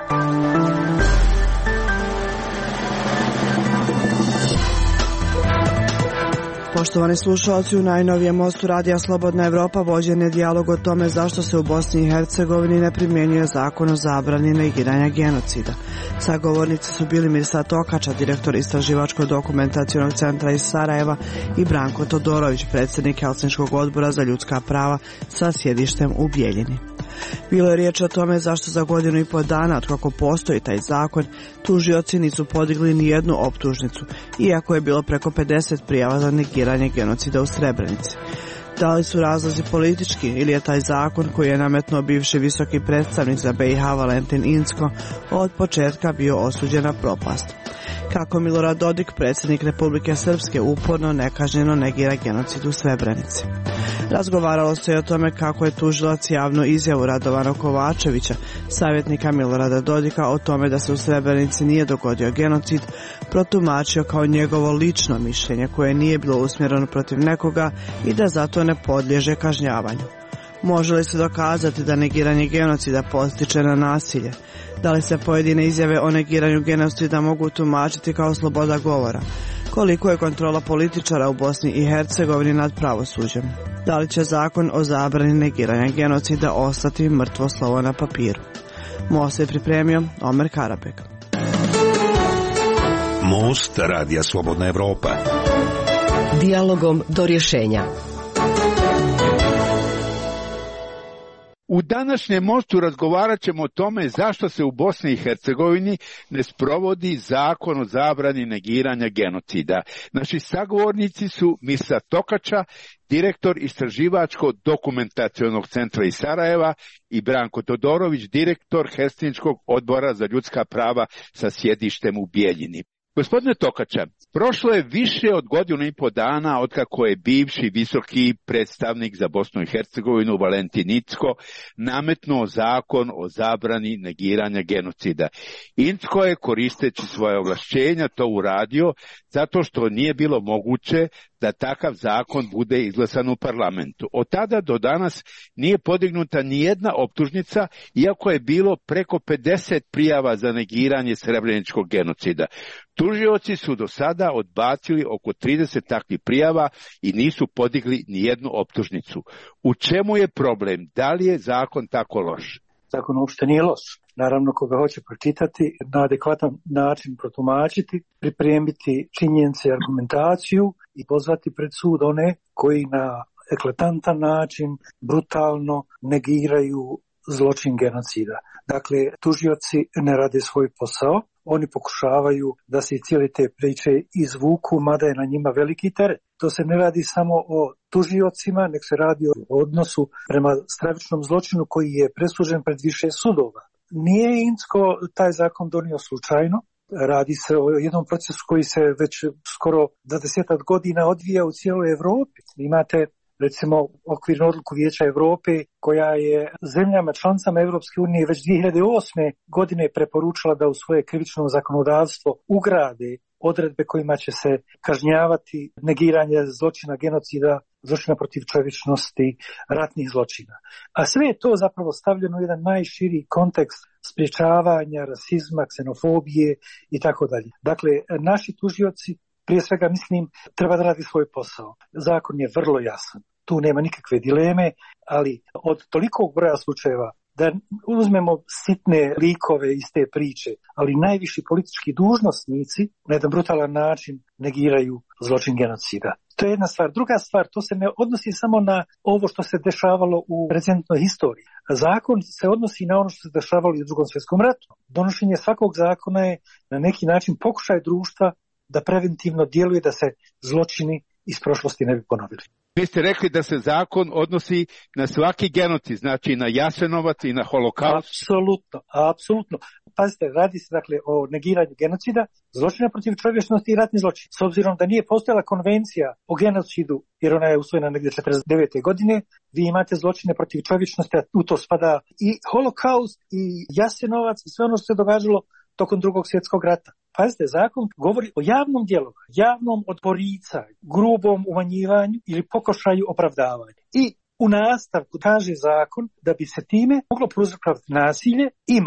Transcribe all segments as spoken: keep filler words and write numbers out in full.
Poštovani slušalci, u najnovijem mostu Radija Slobodna Evropa vođen je dijalog o tome zašto se u Bosni i Hercegovini ne primjenjuje zakon o zabrani negiranja genocida. Sagovornici su bili Mirsad Tokača, direktor Istraživačko-dokumentacionog centra iz Sarajeva, i Branko Todorović, predsjednik Helsinškog odbora za ljudska prava sa sjedištem u Bijeljini. Bilo je riječ o tome zašto za godinu i pol dana od kako postoji taj zakon tužioci nisu podigli ni jednu optužnicu, iako je bilo preko pedeset prijava za negiranje genocida u Srebrenici. Da li su razlozi politički ili je taj zakon koji je nametnuo bivši visoki predstavnik za B i H Valentin Incko od početka bio osuđen na propast? Kako Milorad Dodik, predsjednik Republike Srpske, uporno nekažnjeno negira genocid u Srebrenici. Razgovaralo se i o tome kako je tužilac javnu izjavu Radovana Kovačevića, savjetnika Milorada Dodika, o tome da se u Srebrenici nije dogodio genocid, protumačio kao njegovo lično mišljenje koje nije bilo usmjereno protiv nekoga i da zato ne podliježe kažnjavanju. Može li se dokazati da negiranje genocida postiče na nasilje? Da li se pojedine izjave o negiranju genocida mogu tumačiti kao sloboda govora? Koliko je kontrola političara u Bosni i Hercegovini nad pravosuđem? Da li će zakon o zabrani negiranja genocida ostati mrtvo slovo na papiru? Most je pripremio Omer Karabek. Most Radija Slobodna Evropa. Dijalogom do rješenja. U današnjem mostu razgovarat ćemo o tome zašto se u Bosni i Hercegovini ne sprovodi zakon o zabrani negiranja genocida. Naši sagovornici su Mirsad Tokača, direktor Istraživačko-dokumentacionog centra iz Sarajeva, i Branko Todorović, direktor Helsinškog odbora za ljudska prava sa sjedištem u Bijeljini. Gospodine Tokača, prošlo je više od godinu i po dana otkako je bivši visoki predstavnik za Bosnu i Hercegovinu Valentin Incko nametnuo zakon o zabrani negiranja genocida. Incko je, koristeći svoje ovlašćenja, to uradio zato što nije bilo moguće da takav zakon bude izglasan u parlamentu. Od tada do danas nije podignuta ni jedna optužnica, iako je bilo preko pedeset prijava za negiranje srebreničkog genocida. Tužioci su do sada odbacili oko trideset takvih prijava i nisu podigli ni jednu optužnicu. U čemu je problem? Da li je zakon tako loš? Zakon uopšte nije loš. Naravno, koga hoće pročitati, na adekvatan način protumačiti, pripremiti činjenice i argumentaciju i pozvati pred sud one koji na eklatantan način, brutalno negiraju zločin genocida. Dakle, tužioci ne rade svoj posao, oni pokušavaju da se iz cijele te priče izvuku, mada je na njima veliki teret. To se ne radi samo o tužiocima, nek se radi o odnosu prema stravičnom zločinu koji je presuđen pred više sudova. Nije Incko taj zakon donio slučajno, radi se o jednom procesu koji se već skoro dvadeset godina odvija u cijeloj Evropi. Imate recimo okvirnu odluku Vijeća Europe koja je zemljama članicama Europske unije već dvije hiljade osme godine preporučila da u svoje krivično zakonodavstvo ugrade odredbe kojima će se kažnjavati negiranje zločina genocida, zločina protiv čovječnosti, ratnih zločina. A sve je to zapravo stavljeno u jedan najširi kontekst sprječavanja, rasizma, ksenofobije i tako dalje. Dakle, naši tužioci, prije svega mislim, treba da radi svoj posao. Zakon je vrlo jasan. Tu nema nikakve dileme, ali od tolikog broja slučajeva da uzmemo sitne likove iz te priče, ali najviši politički dužnosnici na jedan brutalan način negiraju zločin genocida. To je jedna stvar. Druga stvar, to se ne odnosi samo na ovo što se dešavalo u recentnoj historiji. Zakon se odnosi na ono što se dešavalo i u Drugom svjetskom ratu. Donošenje svakog zakona je na neki način pokušaj društva da preventivno djeluje da se zločini iz prošlosti ne bi ponovili. Vi ste rekli da se zakon odnosi na svaki genocid, znači na Jasenovac i na Holokaust. Apsolutno, apsolutno. Pazite, radi se dakle o negiranju genocida, zločina protiv čovječnosti i ratni zločin. S obzirom da nije postojala konvencija o genocidu, jer ona je usvojena negdje četrdeset devete godine, vi imate zločine protiv čovječnosti, a u to spada i Holokaust i Jasenovac i sve ono što se događalo tokom Drugog svjetskog rata. Pazite, zakon govori o javnom djelovanju, javnom odporicanju, grubom umanjivanju ili pokušaju opravdavanja. I u nastavku kaže zakon da bi se time moglo prouzrokovati nasilje i mržnja.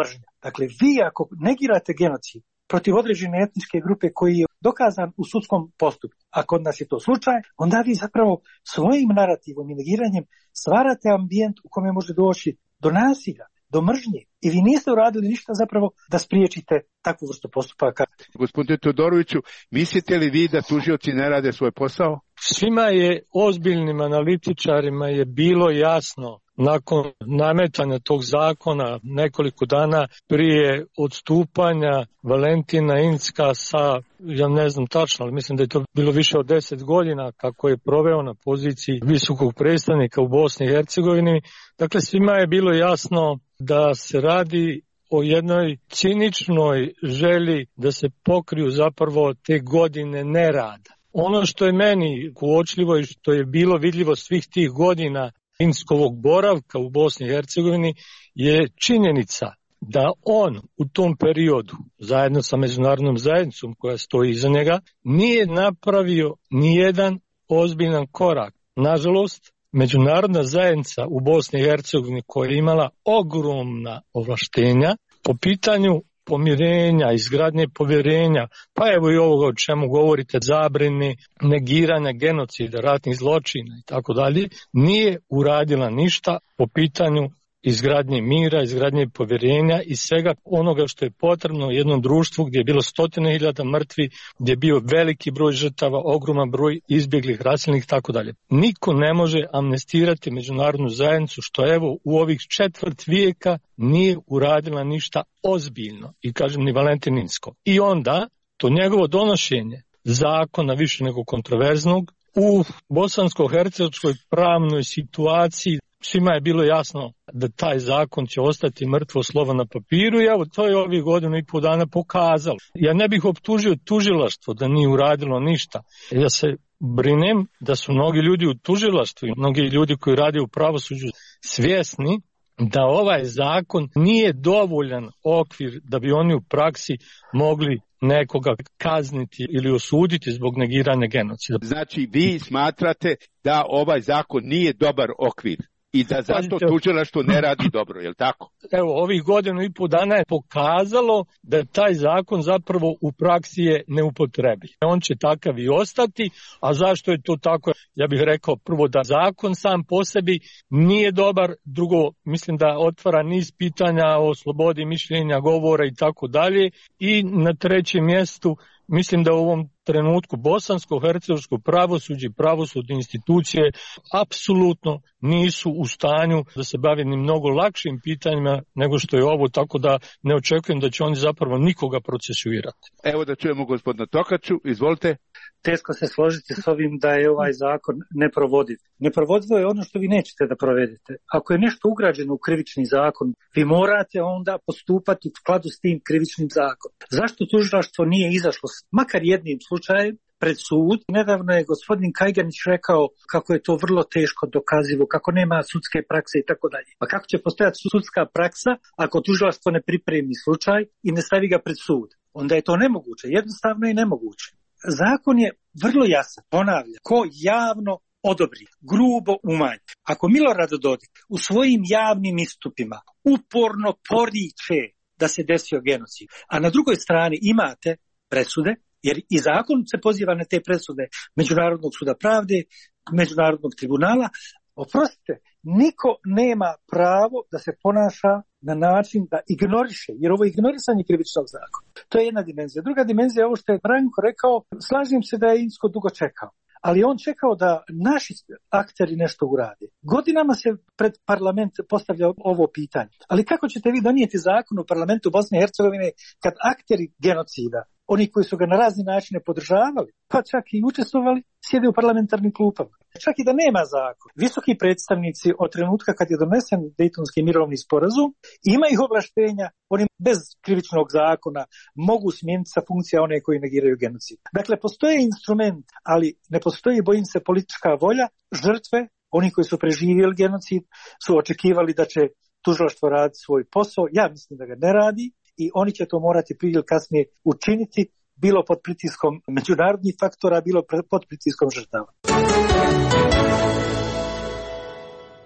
Dakle, vi ako negirate genocid protiv određene etničke grupe koji je dokazan u sudskom postupku, a kod nas je to slučaj, onda vi zapravo svojim narativom i negiranjem stvarate ambijent u kome može doći do nasilja, do mržnje. I vi niste uradili ništa zapravo da spriječite takvu vrstu postupaka. Gospodine Todoroviću, mislite li vi da tužioci ne rade svoj posao? Svima je, ozbiljnim analitičarima je bilo jasno nakon nametanja tog zakona nekoliko dana prije odstupanja Valentina Incka sa, ja ne znam tačno, ali mislim da je to bilo više od deset godina kako je proveo na poziciji visokog predstavnika u Bosni i Hercegovini. Dakle, svima je bilo jasno da se radi o jednoj ciničnoj želji da se pokriju zapravo te godine nerada. Ono što je meni uočljivo i što je bilo vidljivo svih tih godina Inckovog boravka u Bosni i Hercegovini je činjenica da on u tom periodu, zajedno sa međunarodnom zajednicom koja stoji iza njega, nije napravio nijedan ozbiljan korak. Nažalost, međunarodna zajednica u Bosni i Hercegovini koja je imala ogromna ovlaštenja po pitanju pomirenja, izgradnje povjerenja, pa evo i ovoga o čemu govorite, zabrane, negiranja genocida, ratnih zločina i tako dalje, nije uradila ništa po pitanju izgradnje mira, izgradnje povjerenja i svega onoga što je potrebno jednom društvu gdje je bilo stotine hiljada mrtvi, gdje je bio veliki broj žrtava, ogroman broj izbjeglih, raseljenih i tako dalje. Niko ne može amnestirati međunarodnu zajednicu što evo u ovih četvrt vijeka nije uradila ništa ozbiljno i kažem ni Valentin Incko. I onda to njegovo donošenje zakona više nego kontroverznog u bosansko-hercegovačkoj pravnoj situaciji svima je bilo jasno da taj zakon će ostati mrtvo slovo na papiru i evo to je ovih godinu i pol dana pokazalo. Ja ne bih optužio tužilaštvo da nije uradilo ništa. Ja se brinem da su mnogi ljudi u tužilaštvu i mnogi ljudi koji rade u pravosuđu svjesni da ovaj zakon nije dovoljan okvir da bi oni u praksi mogli nekoga kazniti ili osuditi zbog negiranja genocida. Znači vi smatrate da ovaj zakon nije dobar okvir i da zato tužilaštvo ne radi dobro, je li tako? Evo, ovih godinu i pol dana je pokazalo da taj zakon zapravo u praksi je neupotrebljiv. On će takav i ostati, a zašto je to tako? Ja bih rekao prvo da zakon sam po sebi nije dobar, drugo mislim da otvara niz pitanja o slobodi mišljenja, govora i tako dalje i na trećem mjestu mislim da u ovom trenutku bosansko-hercegovačko pravosuđe i pravosudne institucije apsolutno nisu u stanju da se bave ni mnogo lakšim pitanjima nego što je ovo, tako da ne očekujem da će oni zapravo nikoga procesuirati. Evo da čujemo gospodina Tokaču, izvolite. Teško se složiti s ovim da je ovaj zakon neprovodiv. Neprovodivo je ono što vi nećete da provedete. Ako je nešto ugrađeno u krivični zakon, vi morate onda postupati u skladu s tim krivičnim zakonom. Zašto tužilaštvo nije izašlo makar jednim slučajem pred sud? Nedavno je gospodin Kajganić rekao kako je to vrlo teško dokazivo, kako nema sudske prakse i tako dalje. Pa kako će postojati sudska praksa ako tužilaštvo ne pripremi slučaj i ne stavi ga pred sud? Onda je to nemoguće, jednostavno i nemoguće. Zakon je vrlo jasan, ponavlja, ko javno odobri, grubo umanji. Ako Milorad Dodik u svojim javnim istupima uporno poriče da se desio genocid, a na drugoj strani imate presude, jer i zakon se poziva na te presude Međunarodnog suda pravde, Međunarodnog tribunala, oprostite, niko nema pravo da se ponaša na način da ignoriše, jer ovo je ignorisanje krivičnog zakona. To je jedna dimenzija. Druga dimenzija je ovo što je Branko rekao, slažem se da je Incko dugo čekao, ali on čekao da naši akteri nešto urade. Godinama se pred parlament postavlja ovo pitanje. Ali kako ćete vi donijeti zakon u parlamentu Bosne i Hercegovine kad akteri genocida, oni koji su ga na razne načine podržavali, pa čak i učestvovali, sjede u parlamentarnim klupama. Čak i da nema zakon. Visoki predstavnici od trenutka kad je donesen Dejtonski mirovni sporazum imaju ovlaštenja, oni bez krivičnog zakona mogu smijeniti sa funkcija one koji negiraju genocid. Dakle, postoje instrument, ali ne postoji, bojim se, politička volja. Žrtve, oni koji su preživjeli genocid, su očekivali da će tužilaštvo raditi svoj posao. Ja mislim da ga ne radi i oni će to morati prije ili kasnije učiniti, bilo pod pritiskom međunarodnih faktora, bilo pod pritiskom žrtava.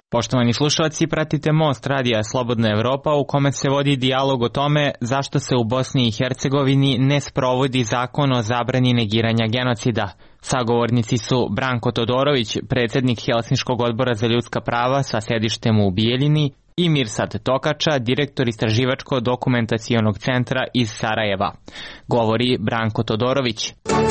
Poštovani slušalci, pratite Most radija Slobodna Evropa u kome se vodi dijalog o tome zašto se u Bosni i Hercegovini ne sprovodi zakon o zabrani negiranja genocida. Sagovornici su Branko Todorović, predsjednik Helsinškog odbora za ljudska prava sa sedištem u Bijeljini, i Mirsad Tokača, direktor Istraživačko-dokumentacionog centra iz Sarajeva. Govori Branko Todorović.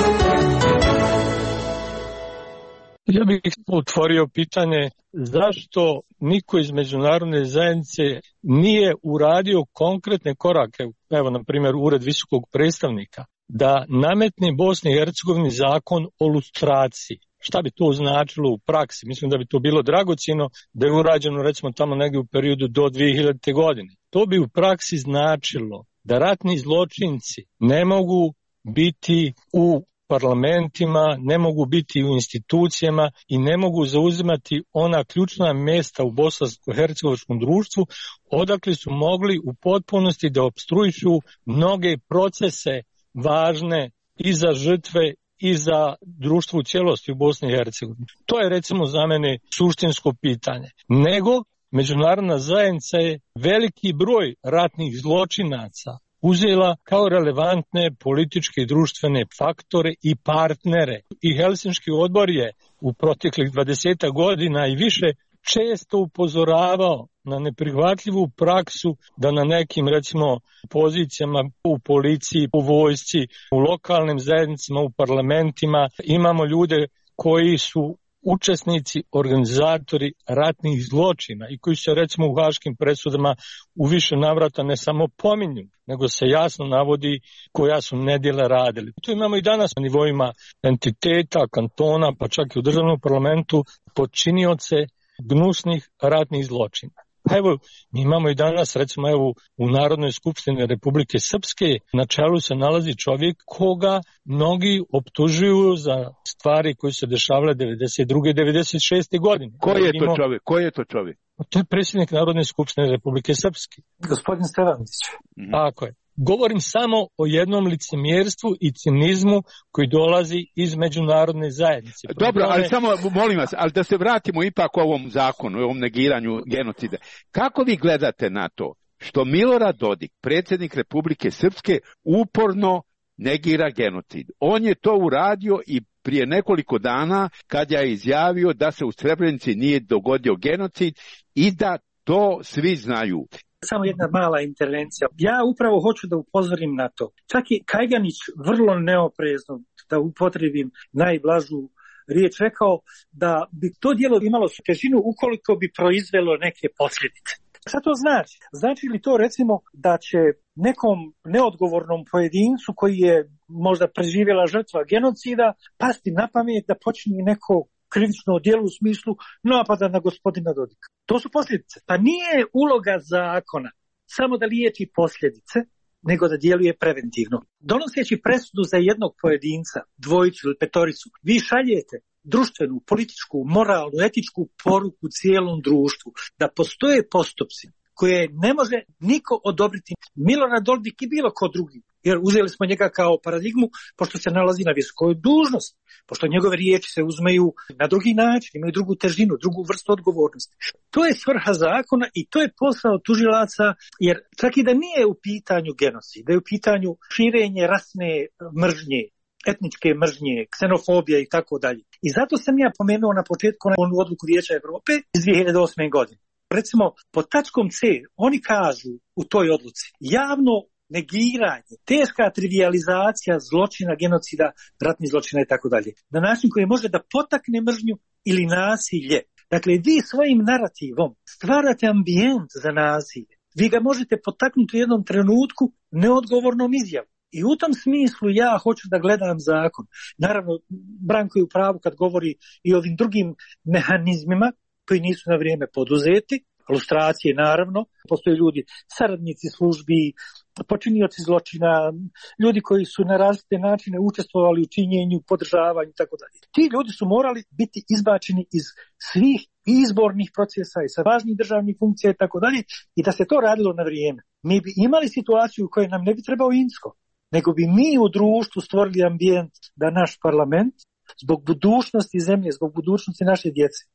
Ja bih otvorio pitanje zašto niko iz međunarodne zajednice nije uradio konkretne korake, evo na primjer Ured visokog predstavnika, da nametne Bosni i Hercegovini zakon o lustraciji. Šta bi to značilo u praksi? Mislim da bi to bilo dragocjeno da je urađeno recimo tamo negdje u periodu do dvije hiljadite. godine. To bi u praksi značilo da ratni zločinci ne mogu biti u parlamentima, ne mogu biti u institucijama i ne mogu zauzimati ona ključna mjesta u bosansko-hercegovačkom društvu odakle su mogli u potpunosti da opstruišu mnoge procese važne i za žrtve i za društvo u cijelosti u Bosni i Hercegovini. To je recimo za mene suštinsko pitanje. Nego međunarodna zajednica je veliki broj ratnih zločinaca uzela kao relevantne političke i društvene faktore i partnere. I Helsinški odbor je u proteklih dvadeset godina i više često upozoravao na neprihvatljivu praksu da na nekim recimo pozicijama u policiji, u vojsci, u lokalnim zajednicama, u parlamentima imamo ljude koji su učesnici, organizatori ratnih zločina i koji se recimo u haškim presudama u više navrata ne samo pominju, nego se jasno navodi koja su nedjela radili. To imamo i danas na nivoima entiteta, kantona, pa čak i u državnom parlamentu počinioce gnusnih ratnih zločina. Evo, mi imamo i danas, recimo evo u Narodnoj skupštini Republike Srpske, na čelu se nalazi čovjek koga mnogi optužuju za stvari koje se dešavale devedeset druge i devedeset šeste. godine. Ko je to čovjek? Ko je to čovjek? To je predsjednik Narodne skupštine Republike Srpske. Gospodin Stevanović. Mm-hmm. Tako je. Govorim samo o jednom licemjerstvu i cinizmu koji dolazi iz međunarodne zajednice. Dobro, tome... ali samo molim vas, ali da se vratimo ipak ovom zakonu, ovom negiranju genocida. Kako vi gledate na to što Milorad Dodik, predsjednik Republike Srpske, uporno negira genocid? On je to uradio i prije nekoliko dana kad je izjavio da se u Srebrenici nije dogodio genocid i da to svi znaju. Samo jedna mala intervencija. Ja upravo hoću da upozorim na to. Čak i Kajganić vrlo neoprezno, da upotrebim najblažu riječ, rekao da bi to djelo imalo težinu ukoliko bi proizvelo neke posljedice. Šta to znači? Znači li to recimo da će nekom neodgovornom pojedincu koji je možda preživjela žrtva genocida pasti na pamet da počini neko krivično djelo u smislu napada na gospodina Dodika? To su posljedice. Pa nije uloga zakona samo da liječi posljedice, nego da djeluje preventivno. Donoseći presudu za jednog pojedinca, dvojicu ili petoricu, vi šaljete društvenu, političku, moralnu, etičku poruku cijelom društvu da postoje postupci koje ne može niko odobriti. Milorad Dodik i bilo ko drugi, jer uzeli smo njega kao paradigmu pošto se nalazi na visokoj dužnosti, pošto njegove riječi se uzmeju na drugi način, imaju drugu težinu, drugu vrstu odgovornosti. To je svrha zakona i to je posao tužilaca, jer čak i da nije u pitanju genocid, da je u pitanju širenje rasne mržnje, etničke mržnje, ksenofobija i tako dalje. I zato sam ja pomenuo na početku onu odluku Vijeća Evrope iz dvije hiljade osme. godine. Recimo, pod tačkom C oni kažu u toj odluci javno negiranje, teška trivijalizacija zločina, genocida, ratnih zločina i tako dalje. Na način koji može da potakne mržnju ili nasilje. Dakle, vi svojim narativom stvarate ambijent za nasilje. Vi ga možete potaknuti u jednom trenutku neodgovornom izjavom. I u tom smislu ja hoću da gledam zakon. Naravno, Branko je u pravu kad govori i o ovim drugim mehanizmima koji nisu na vrijeme poduzeti. Lustracije, naravno. Postoje ljudi, saradnici službi, počinioci zločina, ljudi koji su na različite načine učestvovali u činjenju, podržavanju i tako dalje. Ti ljudi su morali biti izbačeni iz svih izbornih procesa i sa važnih državnih funkcija i tako dalje, i da se to radilo na vrijeme. Mi bi imali situaciju u kojoj nam ne bi trebao Insko, nego bi mi u društvu stvorili ambijent da naš parlament zbog budućnosti zemlje, zbog budućnosti naše djece,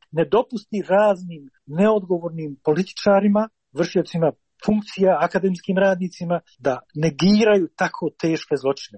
ne dopusti raznim neodgovornim političarima, vršiocima funkcija, akademskim radnicima da negiraju tako teške zločine.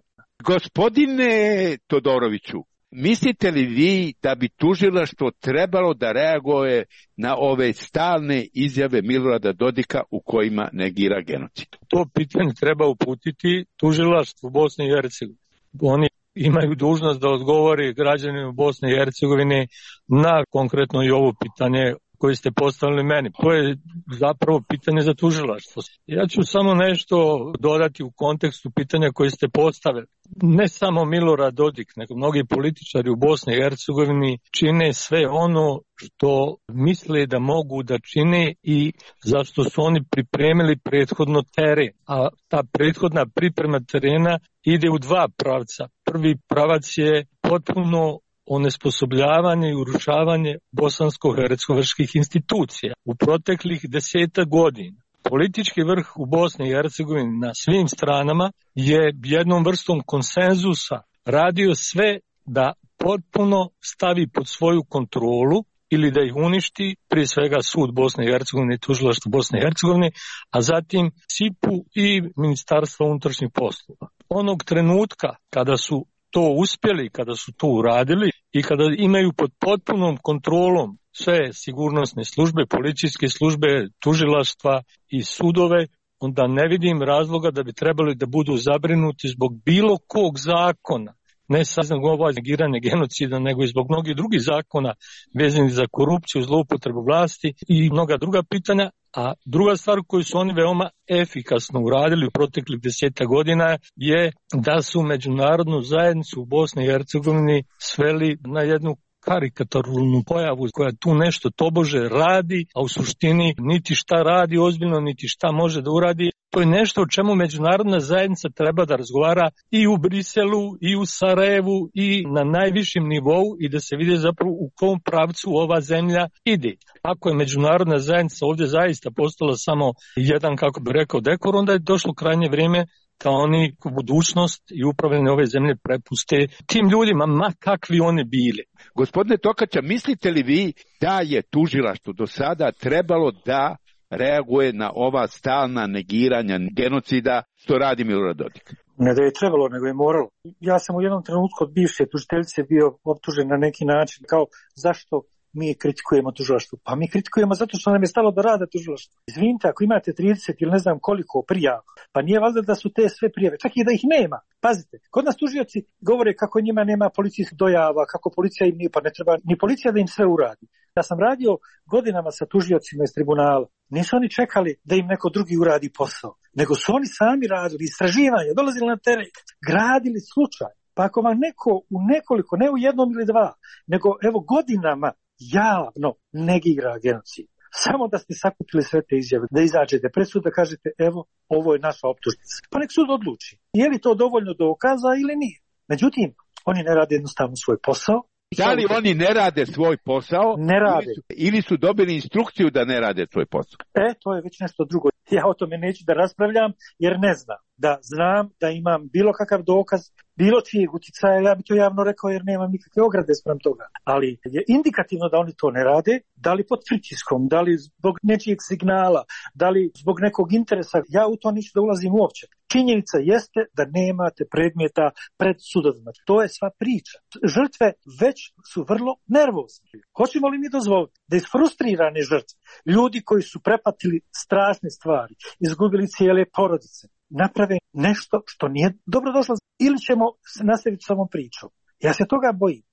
Gospodine Todoroviću, mislite li vi da bi tužilaštvo trebalo da reaguje na ove stalne izjave Milorada Dodika u kojima negira genocid? To pitanje treba uputiti tužilaštvu Bosne i Hercegovine. Oni imaju dužnost da odgovori građanima Bosne i Hercegovine na konkretno i ovo pitanje koje ste postavili meni. To je zapravo pitanje za tužilaštvo. Ja ću samo nešto dodati u kontekstu pitanja koje ste postavili. Ne samo Milorad Dodik, nego mnogi političari u Bosni i Hercegovini čine sve ono što misle da mogu da čine i zašto su oni pripremili prethodno teren. A ta prethodna priprema terena ide u dva pravca. Prvi pravac je potpuno onesposobljavanje i urušavanje bosansko-hercegovačkih institucija. U proteklih deseta godina politički vrh u Bosni i Hercegovini na svim stranama je jednom vrstom konsenzusa radio sve da potpuno stavi pod svoju kontrolu ili da ih uništi, prije svega sud Bosne i Hercegovine i tužilaštvo Bosne i Hercegovine, a zatim S I P U i Ministarstvo unutrašnjih poslova. Onog trenutka kada su to uspjeli, kada su to uradili i kada imaju pod potpunom kontrolom sve sigurnosne službe, policijske službe, tužilaštva i sudove, onda ne vidim razloga da bi trebali da budu zabrinuti zbog bilo kog zakona, ne samo ovo negiranje genocida, nego i zbog mnogih drugih zakona vezanih za korupciju, zloupotrebu vlasti i mnoga druga pitanja. A druga stvar koju su oni veoma efikasno uradili u proteklih deseta godina je da su međunarodnu zajednicu u Bosni i Hercegovini sveli na jednu karikaturnu pojavu koja tu nešto tobože radi, a u suštini niti šta radi ozbiljno, niti šta može da uradi. To je nešto o čemu međunarodna zajednica treba da razgovara i u Briselu, i u Sarajevu, i na najvišem nivou i da se vidi zapravo u kom pravcu ova zemlja ide. Ako je međunarodna zajednica ovdje zaista postala samo jedan, kako bi rekao, dekor, onda je došlo krajnje vrijeme da oni budućnost i upravljanje ove zemlje prepuste tim ljudima, ma kakvi oni bili. Gospodine Tokača, mislite li vi da je tužilaštvo do sada trebalo da reaguje na ova stalna negiranja genocida što radi Milorad Dodik? Ne da je trebalo, nego je moralo. Ja sam u jednom trenutku od bivše tužiteljice bio optužen na neki način kao zašto mi kritikujemo tužilaštvo. Pa mi kritikujemo zato što nam je stalo da rade tužilaštvo. Izvinite, ako imate trideset ili ne znam koliko prijava, pa nije valjda da su te sve prijave, čak i da ih nema. Pazite, kod nas tužioci govore kako njima nema policijskih dojava, kako policija im nije, pa ne treba ni policija da im sve uradi. Ja sam radio godinama sa tužiocima iz tribunala. Nisu oni čekali da im neko drugi uradi posao, nego su oni sami radili istraživanje, dolazili na teren, gradili slučaj. Pa ako vam neko u nekoliko, ne u jednom ili dva, nego evo godinama javno negira genocid. Samo da ste sakupili sve te izjave, da izađete pred sud, da kažete evo, ovo je naša optužnica. Pa nek sud odluči. Je li to dovoljno dokaza ili nije? Međutim, oni ne rade jednostavno svoj posao. Da li oni ne rade svoj posao? Ne rade. Ili su, ili su dobili instrukciju da ne rade svoj posao? E, to je već nešto drugo. Ja o tome neću da raspravljam jer ne znam. Da znam da imam bilo kakav dokaz, bilo čijeg utjecaja, ja bi to javno rekao jer nemam nikakve ograde sprem toga. Ali je indikativno da oni to ne rade, da li pod pritiskom, da li zbog nečijeg signala, da li zbog nekog interesa, ja u to neću da ulazim uopće. Činjenica jeste da nemate predmeta pred sudovima. To je sva priča. Žrtve već su vrlo nervozne. Hoćemo li mi dozvoliti da isfrustrirane žrtve, ljudi koji su prepatili strašne stvari, izgubili cijele porodice, naprave nešto što nije dobro došlo, ili ćemo nastaviti s ovom pričom. Ja se toga bojim.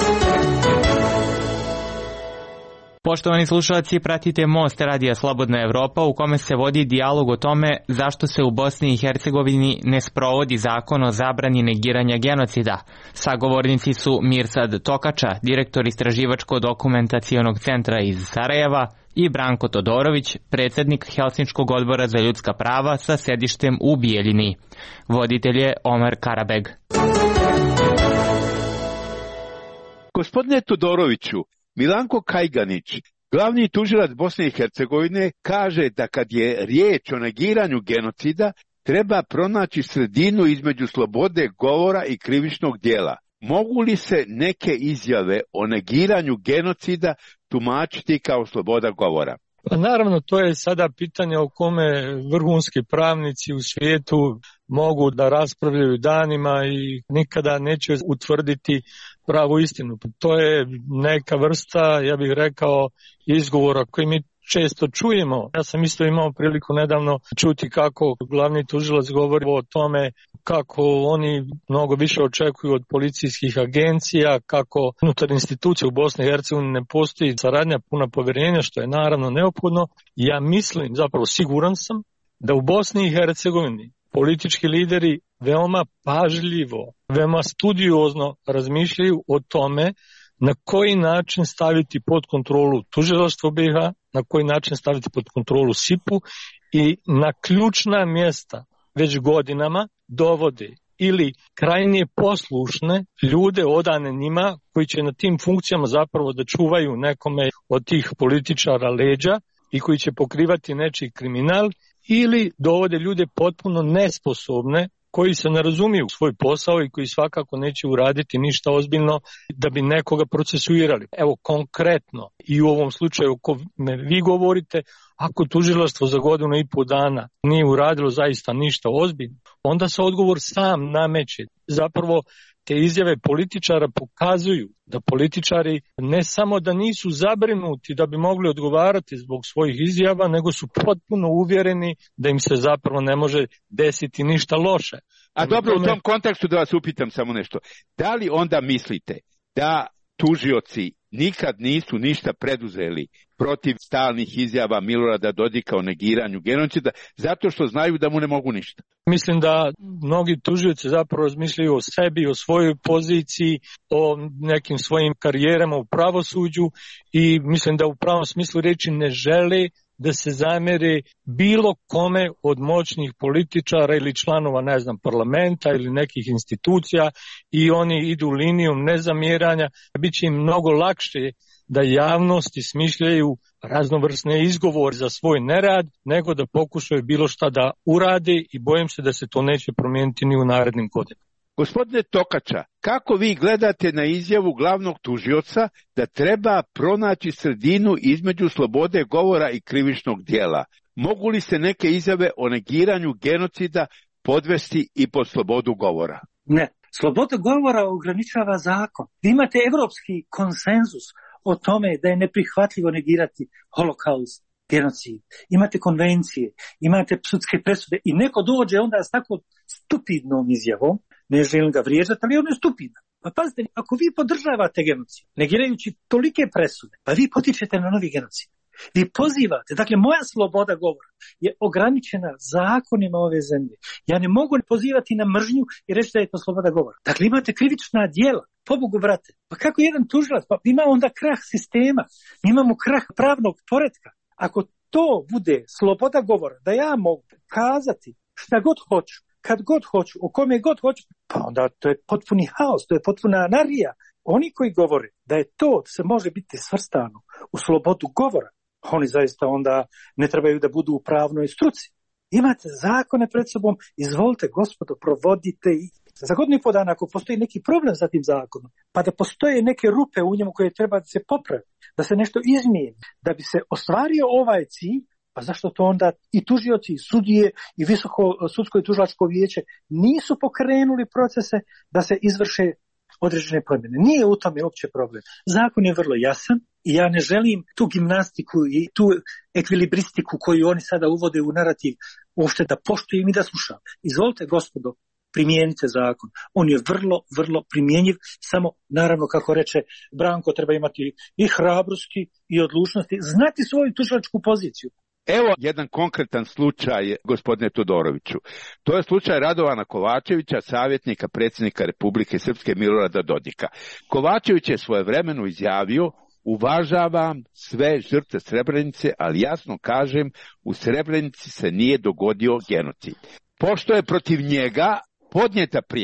Poštovani slušalci, pratite Most Radija Slobodna Evropa u kome se vodi dijalog o tome zašto se u Bosni i Hercegovini ne sprovodi zakon o zabrani negiranja genocida. Sagovornici su Mirsad Tokača, direktor Istraživačko-dokumentacionog centra iz Sarajeva, i Branko Todorović, predsjednik Helsinškog odbora za ljudska prava sa sedištem u Bijeljini. Voditelj je Omer Karabeg. Gospodine Todoroviću, Milanko Kajganić, glavni tužilac Bosne i Hercegovine, kaže da kad je riječ o negiranju genocida, treba pronaći sredinu između slobode govora i krivičnog djela. mogu li se neke izjave o negiranju genocida tumačiti kao sloboda govora? Pa naravno, to je sada pitanje o kome vrhunski pravnici u svijetu mogu da raspravljaju danima i nikada neće utvrditi pravu istinu. To je neka vrsta, ja bih rekao, izgovora koji mi često čujemo. Ja sam isto imao priliku nedavno čuti kako glavni tužilac govori o tome kako oni mnogo više očekuju od policijskih agencija, kako unutar institucija u Bosni i Hercegovini ne postoji saradnja puna povjerenja, što je naravno neophodno. Ja mislim, zapravo siguran sam, da u Bosni i Hercegovini politički lideri veoma pažljivo, veoma studiozno razmišljaju o tome na koji način staviti pod kontrolu tužilaštvo B iH, na koji način staviti pod kontrolu S I P-u i na ključna mjesta već godinama dovode ili krajnje poslušne ljude odane njima koji će na tim funkcijama zapravo da čuvaju nekome od tih političara leđa i koji će pokrivati nečiji kriminal, ili dovode ljude potpuno nesposobne koji se ne razumiju u svoj posao i koji svakako neće uraditi ništa ozbiljno da bi nekoga procesuirali. Evo konkretno i u ovom slučaju o kome vi govorite, ako tužilaštvo za godinu i pol dana nije uradilo zaista ništa ozbiljno, onda se odgovor sam nameće. Zapravo te izjave političara pokazuju da političari ne samo da nisu zabrinuti da bi mogli odgovarati zbog svojih izjava, nego su potpuno uvjereni da im se zapravo ne može desiti ništa loše. A dobro, u tom kontekstu da vas upitam samo nešto. Da li onda mislite da tužioci nikad nisu ništa preduzeli protiv stalnih izjava Milorada Dodika o negiranju genocida, zato što znaju da mu ne mogu ništa? Mislim da mnogi tužioci zapravo razmišljaju o sebi, o svojoj poziciji, o nekim svojim karijerama u pravosuđu i mislim da u pravom smislu reči ne žele da se zamere bilo kome od moćnih političara ili članova, ne znam, parlamenta ili nekih institucija i oni idu linijom nezamjeranja. Biće im mnogo lakše da javnosti smišljaju raznovrsne izgovore za svoj nerad, nego da pokušaju bilo šta da urade i bojim se da se to neće promijeniti ni u narednim godinama. Gospodine Tokača, kako vi gledate na izjavu glavnog tužioca da treba pronaći sredinu između slobode govora i krivičnog djela? Mogu li se neke izjave o negiranju genocida podvesti i pod slobodu govora? Ne. Sloboda govora ograničava zakon. Vi imate evropski konsenzus o tome da je neprihvatljivo negirati holokaust, genocid. Imate konvencije, imate sudske presude i neko dođe onda s tako stupidnom izjavom, ne želim ga vrijeđati, ali on je stupidan. Pa pazite, ako vi podržavate genocid, negirajući tolike presude, pa vi potičete na novi genocid. Vi pozivate, dakle moja sloboda govora je ograničena zakonima ove zemlje. Ja ne mogu pozivati na mržnju i reći da je to sloboda govora. Dakle imate krivična djela, pobogu brate. Pa kako jedan tužilac, pa ima onda krah sistema, mi imamo krah pravnog poretka. Ako to bude sloboda govora, da ja mogu kazati šta god hoću, kad god hoću, o kome god hoću, pa onda to je potpuni haos, to je potpuna anarhija. Oni koji govore da je to se može biti svrstano u slobodu govora, oni zaista onda ne trebaju da budu u pravnoj struci. Imate zakone pred sobom, izvolite gospodo, provodite ih. Za godinu i po dana, ako postoji neki problem sa tim zakonom, pa da postoje neke rupe u njemu koje treba da se popravi, da se nešto izmijeni, da bi se ostvario ovaj cilj, pa zašto to onda i tužioci, i sudije, i visoko sudsko i tužilačko vijeće nisu pokrenuli procese da se izvrše određene promjene. Nije u tome uopće problem. Zakon je vrlo jasan i ja ne želim tu gimnastiku i tu ekvilibristiku koju oni sada uvode u narativ uopšte da poštujem i da slušam. Izvolite gospodo, primijenite zakon. On je vrlo, vrlo primjenjiv, samo naravno kako reče Branko treba imati i hrabrosti i odlučnosti, znati svoju tužilačku poziciju. Evo jedan konkretan slučaj, gospodine Todoroviću. To je slučaj Radovana Kovačevića, savjetnika predsjednika Republike Srpske Milorada Dodika. Kovačević je svojevremeno izjavio: uvažavam sve žrtve Srebrenice, ali jasno kažem, u Srebrenici se nije dogodio genocid. Pošto je protiv njega podnijeta prijava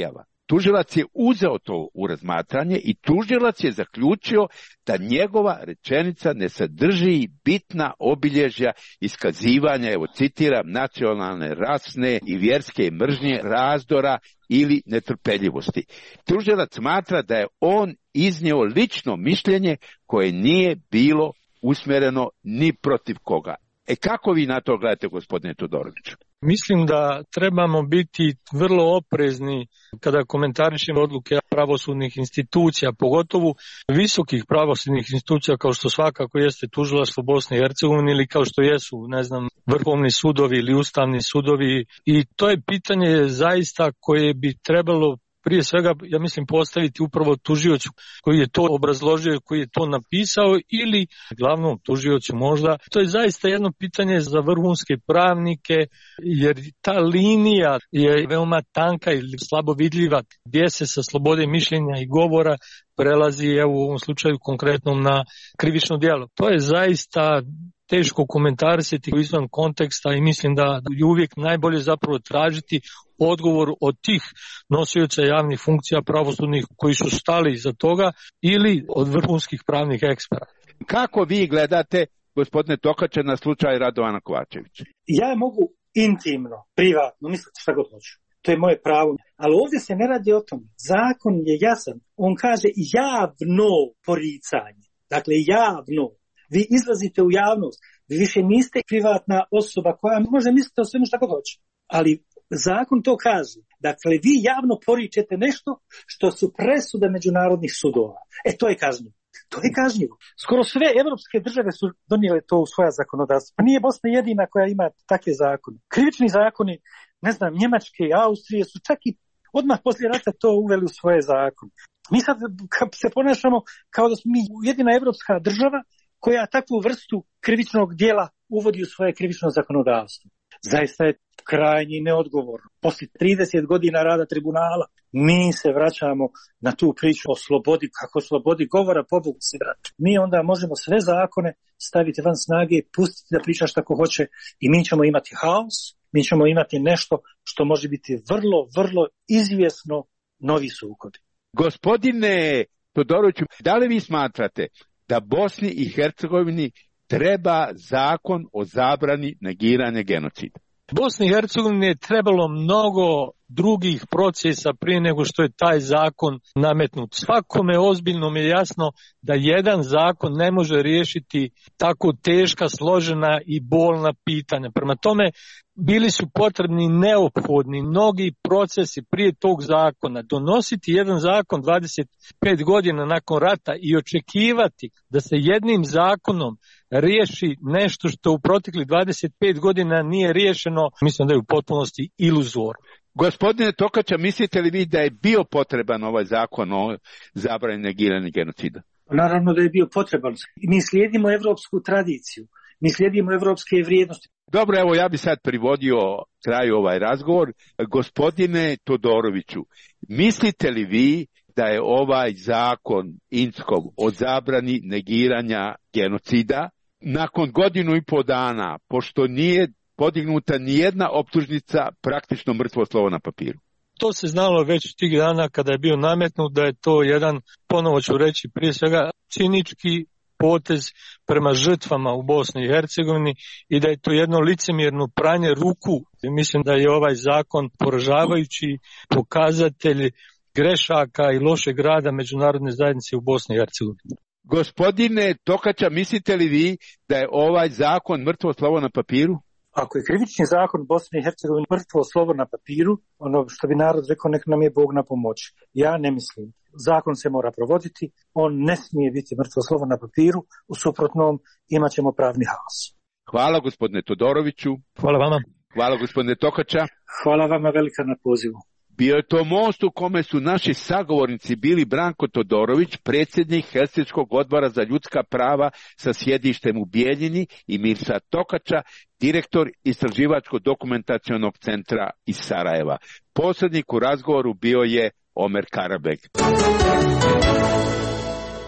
Tužilac je uzeo to u razmatranje i tužilac je zaključio da njegova rečenica ne sadrži bitna obilježja iskazivanja, evo citiram, nacionalne, rasne i vjerske mržnje, razdora ili netrpeljivosti. Tužilac smatra da je on iznio lično mišljenje koje nije bilo usmjereno ni protiv koga. E kako vi na to gledate, gospodine Todoroviću? Mislim da trebamo biti vrlo oprezni kada komentarišemo odluke pravosudnih institucija, pogotovo visokih pravosudnih institucija kao što svakako jeste tužilaštvo Bosne i Hercegovine ili kao što jesu, ne znam, vrhovni sudovi ili ustavni sudovi. I to je pitanje zaista koje bi trebalo prije svega, ja mislim, postaviti upravo tužiocu koji je to obrazložio, koji je to napisao ili glavnom tužiocu možda. To je zaista jedno pitanje za vrhunske pravnike, jer ta linija je veoma tanka ili slabo vidljiva gdje se sa slobode mišljenja i govora prelazi, evo u ovom slučaju konkretno, na krivično djelo. To je zaista teško komentarisati izvan konteksta i mislim da je uvijek najbolje zapravo tražiti odgovor od tih nosioca javnih funkcija pravosudnih koji su stali iza toga ili od vrhunskih pravnih eksperata. Kako vi gledate, gospodine Tokače, na slučaj Radovana Kovačevića? Ja mogu intimno, privatno, misliti šta god hoću. To je moje pravo. Ali ovdje se ne radi o tome. Zakon je jasan. On kaže javno poricanje. Dakle, javno. Vi izlazite u javnost. Vi više niste privatna osoba koja može misliti o svemu šta god hoće. Ali zakon to kaže. Dakle, vi javno poričete nešto što su presude međunarodnih sudova. E, to je kažnjivo. To je kažnjivo. Skoro sve evropske države su donijele to u svoja zakonodavstva. Pa nije Bosna jedina koja ima takve zakone. Krivični zakoni, ne znam, Njemačke i Austrije su čak i odmah poslije rata to uveli u svoje zakone. Mi sad se ponašamo kao da smo mi jedina evropska država koja takvu vrstu krivičnog dijela uvodi u svoje krivično zakonodavstvo. Zaista je krajnji neodgovorno. Poslije trideset godina rada tribunala mi se vraćamo na tu priču o slobodi, kako slobodi govora, pobogu se vraća. Mi onda možemo sve zakone staviti van snage i pustiti da priča šta ko hoće i mi ćemo imati haos, mi ćemo imati nešto što može biti vrlo, vrlo izvjesno novi sukobi. Gospodine Todoroviću, da li vi smatrate da Bosni i Hercegovini treba zakon o zabrani negiranja genocida? Bosni i Hercegovini je trebalo mnogo drugih procesa prije nego što je taj zakon nametnut. Svakome ozbiljno mi je jasno da jedan zakon ne može riješiti tako teška, složena i bolna pitanja. Prema tome, bili su potrebni neophodni mnogi procesi prije tog zakona. Donositi jedan zakon dvadeset pet godina nakon rata i očekivati da se jednim zakonom riješi nešto što u proteklih dvadeset pet godina nije riješeno, mislim da je u potpunosti iluzorno. Gospodine Tokača, mislite li vi da je bio potreban ovaj zakon o zabrani negiranja genocida? Naravno da je bio potreban. Mi slijedimo evropsku tradiciju, mi slijedimo evropske vrijednosti. Dobro, evo ja bi sad privodio kraju ovaj razgovor. Gospodine Todoroviću, mislite li vi da je ovaj zakon Inckov o zabrani negiranja genocida nakon godinu i po dana, pošto nije podignuta nijedna optužnica, praktično mrtvo slovo na papiru? To se znalo već tih dana kada je bio nametnut da je to jedan, ponovo ću reći, prije svega cinički potez prema žrtvama u Bosni i Hercegovini i da je to jedno licemjerno pranje ruku. Mislim da je ovaj zakon poražavajući pokazatelj grešaka i lošeg rada međunarodne zajednice u Bosni i Hercegovini. Gospodine Tokača, mislite li vi da je ovaj zakon mrtvo slovo na papiru? Ako je krivični zakon Bosne i Hercegovine mrtvo slovo na papiru, ono što bi narod rekao, nek nam je Bog na pomoć. Ja ne mislim. Zakon se mora provoditi, on ne smije biti mrtvo slovo na papiru, u suprotnom imat ćemo pravni haos. Hvala gospodine Todoroviću. Hvala vama. Hvala gospodine Tokača. Hvala vama velika na pozivu. Bio je to most u kome su naši sagovornici bili Branko Todorović, predsjednik Helsinškog odbora za ljudska prava sa sjedištem u Bijeljini, i Mirsad Tokača, direktor Istraživačko-dokumentacionog centra iz Sarajeva. Posrednik u razgovoru bio je Omer Karabek.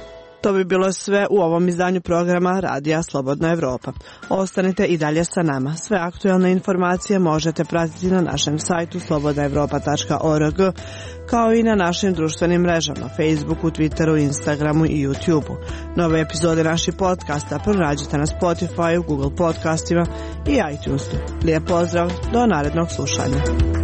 To bi bilo sve u ovom izdanju programa Radija Slobodna Evropa. Ostanite i dalje sa nama. Sve aktuelne informacije možete pratiti na našem sajtu slobodna evropa tačka org, kao i na našim društvenim mrežama, Facebooku, Twitteru, Instagramu i YouTubeu. Nove epizode naših podcasta pronađite na Spotifyu, Google podcastima i iTunesu. Lijep pozdrav, do narednog slušanja.